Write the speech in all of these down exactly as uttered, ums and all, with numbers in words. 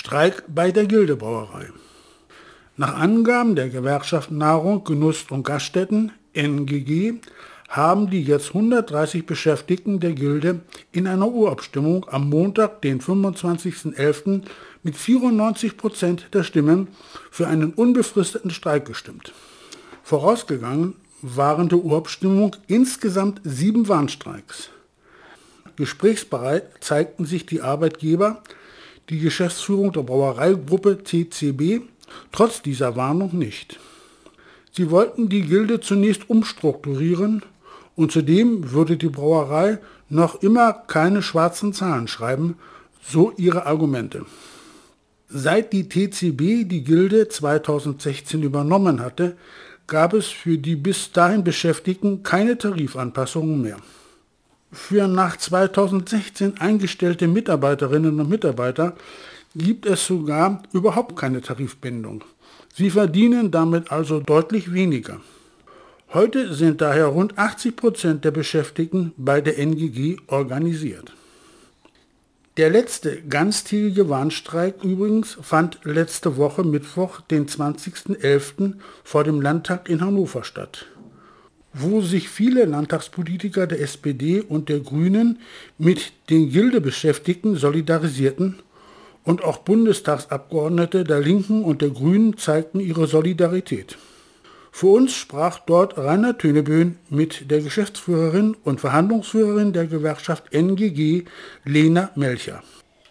Streik bei der Gilde-Brauerei. Nach Angaben der Gewerkschaft Nahrung, Genuss und Gaststätten N G G haben die jetzt hundertdreißig Beschäftigten der Gilde in einer Urabstimmung am Montag, den fünfundzwanzigsten elften mit vierundneunzig Prozent der Stimmen für einen unbefristeten Streik gestimmt. Vorausgegangen waren der Urabstimmung insgesamt sieben Warnstreiks. Gesprächsbereit zeigten sich die Arbeitgeber, die Geschäftsführung der Brauereigruppe T C B, trotz dieser Warnung nicht. Sie wollten die Gilde zunächst umstrukturieren und zudem würde die Brauerei noch immer keine schwarzen Zahlen schreiben, so ihre Argumente. Seit die T C B die Gilde zweitausendsechzehn übernommen hatte, gab es für die bis dahin Beschäftigten keine Tarifanpassungen mehr. Für nach zweitausendsechzehn eingestellte Mitarbeiterinnen und Mitarbeiter gibt es sogar überhaupt keine Tarifbindung. Sie verdienen damit also deutlich weniger. Heute sind daher rund achtzig Prozent der Beschäftigten bei der N G G organisiert. Der letzte ganztägige Warnstreik übrigens fand letzte Woche Mittwoch, den zwanzigsten elften vor dem Landtag in Hannover statt, wo sich viele Landtagspolitiker der S P D und der Grünen mit den Gildebeschäftigten solidarisierten und auch Bundestagsabgeordnete der Linken und der Grünen zeigten ihre Solidarität. Für uns sprach dort Rainer Töneböen mit der Geschäftsführerin und Verhandlungsführerin der Gewerkschaft N G G, Lena Melcher.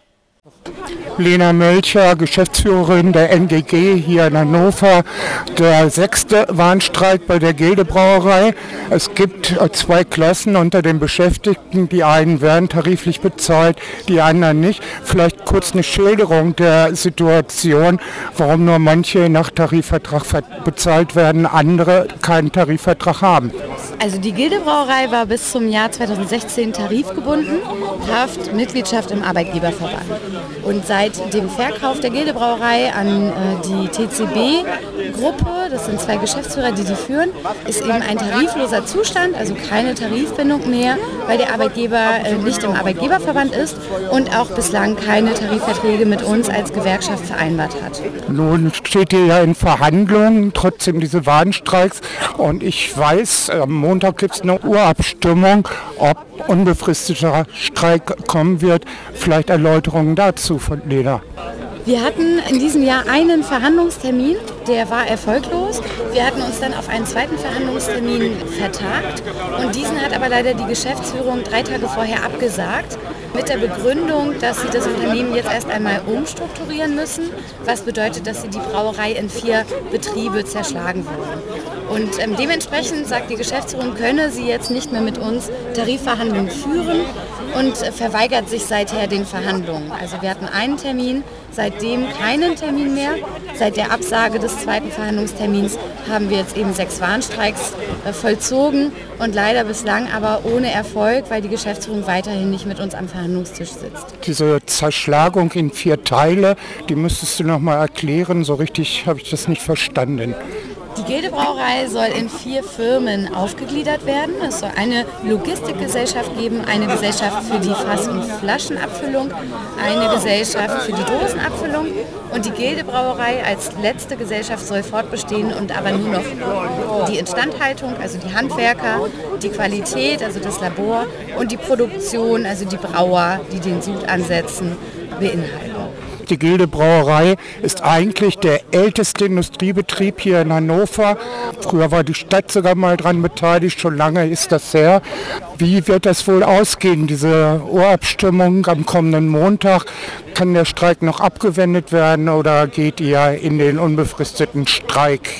Lena Melcher, Geschäftsführerin der N G G hier in Hannover, der sechste Warnstreik bei der Gilde-Brauerei. Es gibt zwei Klassen unter den Beschäftigten, die einen werden tariflich bezahlt, die anderen nicht. Vielleicht kurz eine Schilderung der Situation, warum nur manche nach Tarifvertrag bezahlt werden, andere keinen Tarifvertrag haben. Also die Gilde-Brauerei war bis zum Jahr zweitausendsechzehn tarifgebunden, Haft Mitgliedschaft im Arbeitgeberverband. Und seit dem Verkauf der Gilde-Brauerei an äh, die T C B-Gruppe, das sind zwei Geschäftsführer, die die führen, ist eben ein tarifloser Zustand, also keine Tarifbindung mehr, weil der Arbeitgeber äh, nicht im Arbeitgeberverband ist und auch bislang keine Tarifverträge mit uns als Gewerkschaft vereinbart hat. Nun steht ihr ja in Verhandlungen, trotzdem diese Warnstreiks. Und ich weiß, am Montag gibt es eine Urabstimmung, ob unbefristeter Streik kommen wird. Vielleicht Erläuterungen dazu von Lena. Wir hatten in diesem Jahr einen Verhandlungstermin, der war erfolglos. Wir hatten uns dann auf einen zweiten Verhandlungstermin vertagt und diesen hat aber leider die Geschäftsführung drei Tage vorher abgesagt, mit der Begründung, dass sie das Unternehmen jetzt erst einmal umstrukturieren müssen, was bedeutet, dass sie die Brauerei in vier Betriebe zerschlagen wollen. Und ähm, dementsprechend sagt die Geschäftsführung, könne sie jetzt nicht mehr mit uns Tarifverhandlungen führen und äh, verweigert sich seither den Verhandlungen. Also wir hatten einen Termin, seitdem keinen Termin mehr. Seit der Absage des zweiten Verhandlungstermins haben wir jetzt eben sechs Warnstreiks äh, vollzogen und leider bislang aber ohne Erfolg, weil die Geschäftsführung weiterhin nicht mit uns am Verhandlungstisch sitzt. Diese Zerschlagung in vier Teile, die müsstest du noch mal erklären, so richtig habe ich das nicht verstanden. Die Gilde-Brauerei soll in vier Firmen aufgegliedert werden. Es soll eine Logistikgesellschaft geben, eine Gesellschaft für die Fass- und Flaschenabfüllung, eine Gesellschaft für die Dosenabfüllung und die Gilde-Brauerei als letzte Gesellschaft soll fortbestehen und aber nur noch die Instandhaltung, also die Handwerker, die Qualität, also das Labor und die Produktion, also die Brauer, die den Sud ansetzen, beinhalten. Die Gilde-Brauerei ist eigentlich der älteste Industriebetrieb hier in Hannover. Früher war die Stadt sogar mal dran beteiligt, schon lange ist das her. Wie wird das wohl ausgehen, diese Urabstimmung am kommenden Montag? Kann der Streik noch abgewendet werden oder geht ihr in den unbefristeten Streik?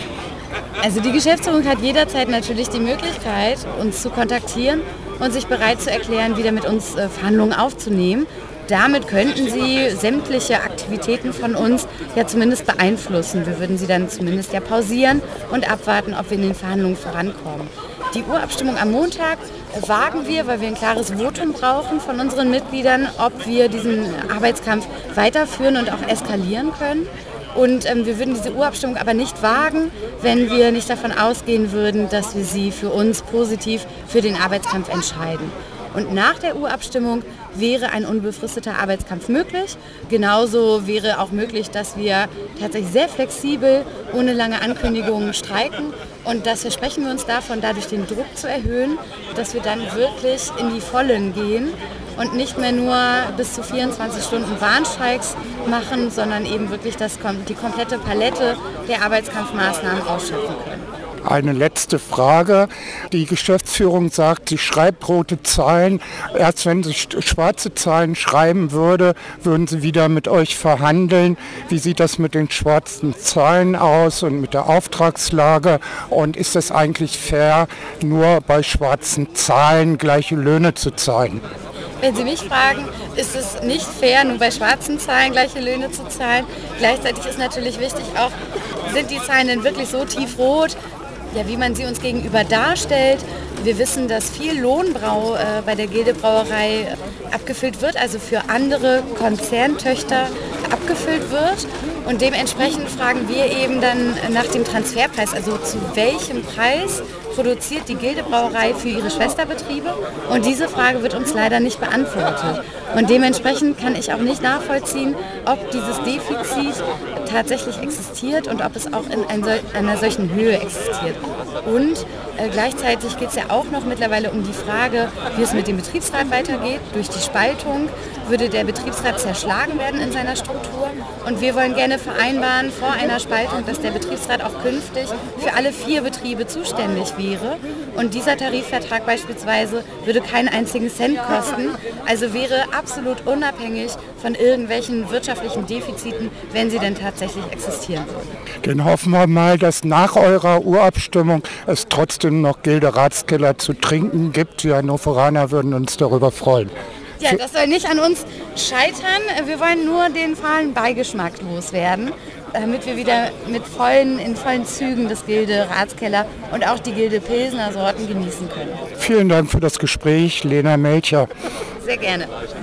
Also die Geschäftsführung hat jederzeit natürlich die Möglichkeit, uns zu kontaktieren und sich bereit zu erklären, wieder mit uns Verhandlungen aufzunehmen. Damit könnten Sie sämtliche Aktivitäten von uns ja zumindest beeinflussen. Wir würden sie dann zumindest ja pausieren und abwarten, ob wir in den Verhandlungen vorankommen. Die Urabstimmung am Montag wagen wir, weil wir ein klares Votum brauchen von unseren Mitgliedern, ob wir diesen Arbeitskampf weiterführen und auch eskalieren können. Und ähm, wir würden diese Urabstimmung aber nicht wagen, wenn wir nicht davon ausgehen würden, dass wir sie für uns positiv für den Arbeitskampf entscheiden. Und nach der Urabstimmung wäre ein unbefristeter Arbeitskampf möglich. Genauso wäre auch möglich, dass wir tatsächlich sehr flexibel, ohne lange Ankündigungen streiken. Und das versprechen wir uns davon, dadurch den Druck zu erhöhen, dass wir dann wirklich in die Vollen gehen und nicht mehr nur bis zu vierundzwanzig Stunden Warnstreiks machen, sondern eben wirklich das, die komplette Palette der Arbeitskampfmaßnahmen ausschöpfen können. Eine letzte Frage. Die Geschäftsführung sagt, sie schreibt rote Zahlen. Erst wenn sie schwarze Zahlen schreiben würde, würden sie wieder mit euch verhandeln. Wie sieht das mit den schwarzen Zahlen aus und mit der Auftragslage? Und ist es eigentlich fair, nur bei schwarzen Zahlen gleiche Löhne zu zahlen? Wenn Sie mich fragen, ist es nicht fair, nur bei schwarzen Zahlen gleiche Löhne zu zahlen. Gleichzeitig ist natürlich wichtig auch, sind die Zahlen denn wirklich so tiefrot, ja, wie man sie uns gegenüber darstellt. Wir wissen, dass viel Lohnbrau äh, bei der Gilde Brauerei abgefüllt wird, also für andere Konzerntöchter abgefüllt wird. Und dementsprechend fragen wir eben dann nach dem Transferpreis, also zu welchem Preis produziert die Gilde Brauerei für ihre Schwesterbetriebe. Und diese Frage wird uns leider nicht beantwortet. Und dementsprechend kann ich auch nicht nachvollziehen, ob dieses Defizit tatsächlich existiert und ob es auch in einer solchen Höhe existiert. Und äh, gleichzeitig geht es ja auch noch mittlerweile um die Frage, wie es mit dem Betriebsrat weitergeht. Durch die Spaltung würde der Betriebsrat zerschlagen werden in seiner Struktur. Und wir wollen gerne vereinbaren vor einer Spaltung, dass der Betriebsrat auch künftig für alle vier Betriebe zuständig wäre. Und dieser Tarifvertrag beispielsweise würde keinen einzigen Cent kosten. Also wäre absolut unabhängig von irgendwelchen wirtschaftlichen Defiziten, wenn sie denn tatsächlich existieren würden. Dann hoffen wir mal, dass nach eurer Urabstimmung es trotzdem noch Gilde-Ratskeller zu trinken gibt. Die Hannoveraner würden uns darüber freuen. Ja, das soll nicht an uns scheitern. Wir wollen nur den fahlen Beigeschmack loswerden, damit wir wieder mit vollen, in vollen Zügen das Gilde Ratskeller und auch die Gilde Pilsner Sorten genießen können. Vielen Dank für das Gespräch, Lena Melcher. Sehr gerne.